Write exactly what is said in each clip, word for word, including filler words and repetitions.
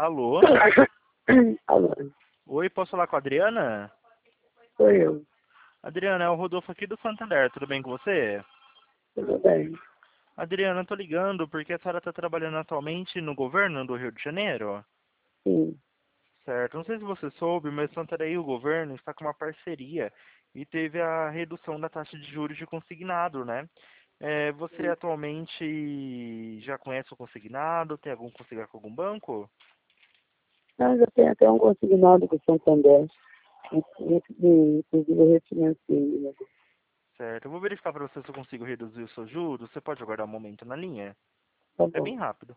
Alô? Alô, Oi, posso falar com a Adriana? sou eu. Adriana, é o Rodolfo aqui do Santander, tudo bem com você? Tudo bem? Adriana, eu tô ligando porque a senhora está trabalhando atualmente no governo do Rio de Janeiro? Sim. Certo, não sei se você soube, mas Santarém e o governo está com uma parceria e teve a redução da taxa de juros de consignado, né? É, você Sim. atualmente já conhece o consignado? Tem algum consignado com algum banco? Ah, já tem até um consignado com o Santander. Inclusive, eu refinanciei, né? Certo, eu vou verificar para você se eu consigo reduzir os seus juros. Você pode aguardar um momento na linha? Tá É bom. bem rápido.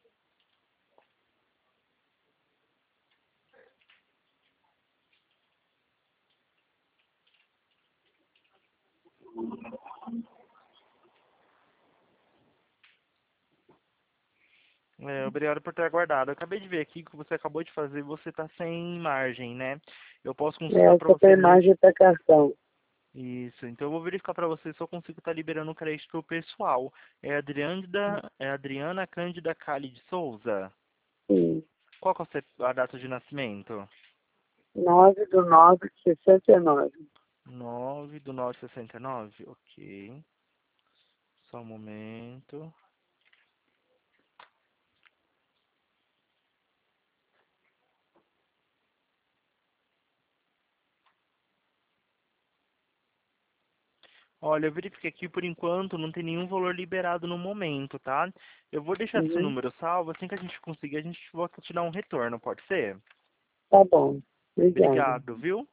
É, obrigado por ter aguardado. Eu acabei de ver aqui que você acabou de fazer, você está sem margem, né? Eu posso consultar É, para só você tem no... margem para cartão. Isso, então eu vou verificar para você se eu consigo estar liberando o crédito pessoal. É Adriana, é Adriana Cândida Cali de Souza. Sim. Qual que é o seu- a data de nascimento? nove do nove de sessenta e nove. nove do nove de sessenta e nove? Ok. Só um momento. Olha, eu verifiquei aqui, por enquanto, não tem nenhum valor liberado no momento, tá? Eu vou deixar esse Uhum. número salvo, assim que a gente conseguir, a gente volta a te dar um retorno, pode ser? Tá bom. Obrigada. Obrigado, viu?